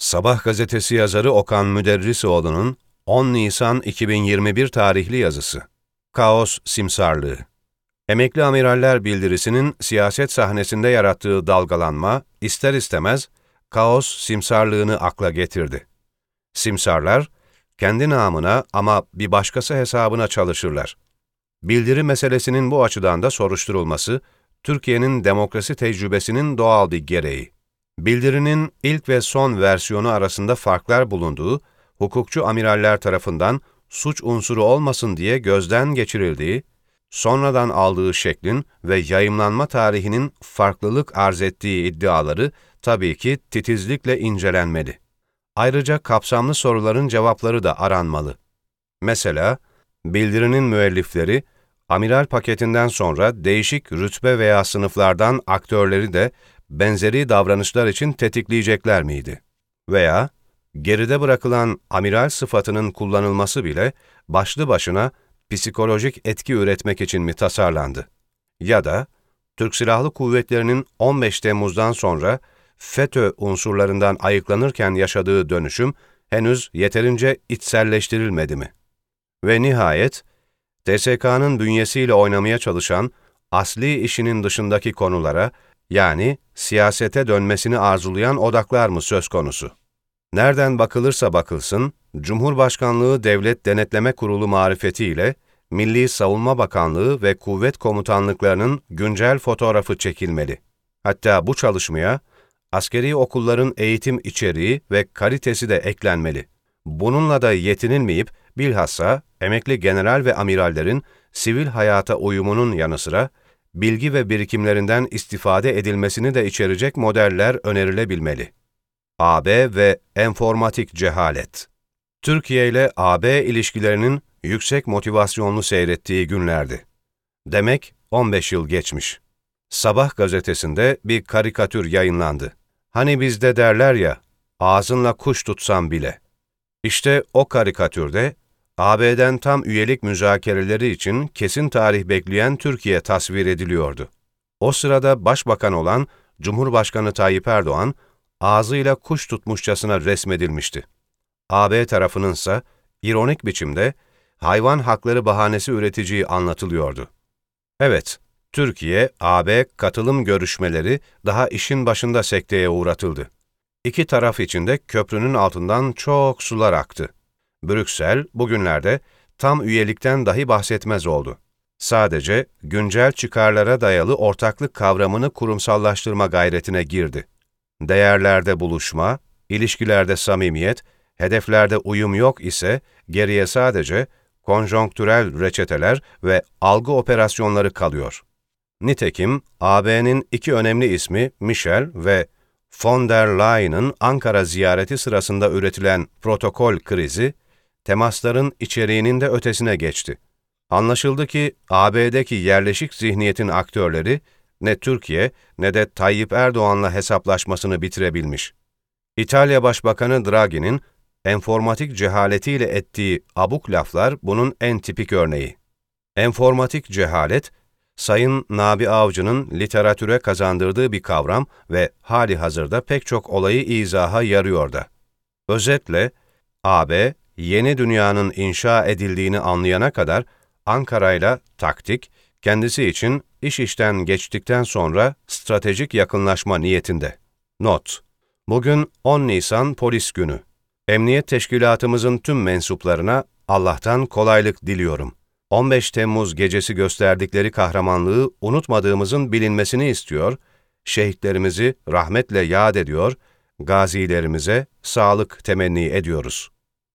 Sabah gazetesi yazarı Okan Müderrisoğlu'nun 10 Nisan 2021 tarihli yazısı. Kaos simsarlığı. Emekli amiraller bildirisinin siyaset sahnesinde yarattığı dalgalanma, ister istemez kaos simsarlığını akla getirdi. Simsarlar, kendi namına ama bir başkası hesabına çalışırlar. Bildiri meselesinin bu açıdan da soruşturulması, Türkiye'nin demokrasi tecrübesinin doğal bir gereği. Bildirinin ilk ve son versiyonu arasında farklar bulunduğu, hukukçu amiraller tarafından suç unsuru olmasın diye gözden geçirildiği, sonradan aldığı şeklin ve yayımlanma tarihinin farklılık arz ettiği iddiaları tabii ki titizlikle incelenmeli. Ayrıca kapsamlı soruların cevapları da aranmalı. Mesela, bildirinin müellifleri, amiral paketinden sonra değişik rütbe veya sınıflardan aktörleri de benzeri davranışlar için tetikleyecekler miydi? Veya, geride bırakılan amiral sıfatının kullanılması bile başlı başına psikolojik etki üretmek için mi tasarlandı? Ya da, Türk Silahlı Kuvvetleri'nin 15 Temmuz'dan sonra FETÖ unsurlarından ayıklanırken yaşadığı dönüşüm henüz yeterince içselleştirilmedi mi? Ve nihayet, TSK'nın bünyesiyle oynamaya çalışan asli işinin dışındaki konulara, yani siyasete dönmesini arzulayan odaklar mı söz konusu? Nereden bakılırsa bakılsın, Cumhurbaşkanlığı Devlet Denetleme Kurulu marifetiyle Milli Savunma Bakanlığı ve kuvvet komutanlıklarının güncel fotoğrafı çekilmeli. Hatta bu çalışmaya, askeri okulların eğitim içeriği ve kalitesi de eklenmeli. Bununla da yetinilmeyip, bilhassa emekli general ve amirallerin sivil hayata uyumunun yanı sıra, bilgi ve birikimlerinden istifade edilmesini de içerecek modeller önerilebilmeli. AB ve enformatik cehalet. Türkiye ile AB ilişkilerinin yüksek motivasyonlu seyrettiği günlerdi. Demek 15 yıl geçmiş. Sabah gazetesinde bir karikatür yayınlandı. Hani bizde derler ya, ağzınla kuş tutsan bile. İşte o karikatürde, AB'den tam üyelik müzakereleri için kesin tarih bekleyen Türkiye tasvir ediliyordu. O sırada başbakan olan Cumhurbaşkanı Tayyip Erdoğan, ağzıyla kuş tutmuşçasına resmedilmişti. AB tarafınınsa, ironik biçimde, hayvan hakları bahanesi üreteceği anlatılıyordu. Evet, Türkiye, AB katılım görüşmeleri daha işin başında sekteye uğratıldı. İki taraf içinde köprünün altından çok sular aktı. Brüksel, bugünlerde tam üyelikten dahi bahsetmez oldu. Sadece güncel çıkarlara dayalı ortaklık kavramını kurumsallaştırma gayretine girdi. Değerlerde buluşma, ilişkilerde samimiyet, hedeflerde uyum yok ise geriye sadece konjonktürel reçeteler ve algı operasyonları kalıyor. Nitekim AB'nin iki önemli ismi Michel ve von der Leyen'in Ankara ziyareti sırasında üretilen protokol krizi, temasların içeriğinin de ötesine geçti. Anlaşıldı ki AB'deki yerleşik zihniyetin aktörleri ne Türkiye ne de Tayyip Erdoğan'la hesaplaşmasını bitirebilmiş. İtalya Başbakanı Draghi'nin enformatik cehaletiyle ettiği abuk laflar bunun en tipik örneği. Enformatik cehalet, Sayın Nabi Avcı'nın literatüre kazandırdığı bir kavram ve hali hazırda pek çok olayı izaha yarıyor da. Özetle, AB, yeni dünyanın inşa edildiğini anlayana kadar Ankara'yla taktik, kendisi için iş işten geçtikten sonra stratejik yakınlaşma niyetinde. Not: Bugün 10 Nisan Polis Günü. Emniyet Teşkilatımızın tüm mensuplarına Allah'tan kolaylık diliyorum. 15 Temmuz gecesi gösterdikleri kahramanlığı unutmadığımızın bilinmesini istiyor, şehitlerimizi rahmetle yad ediyor, gazilerimize sağlık temenni ediyoruz.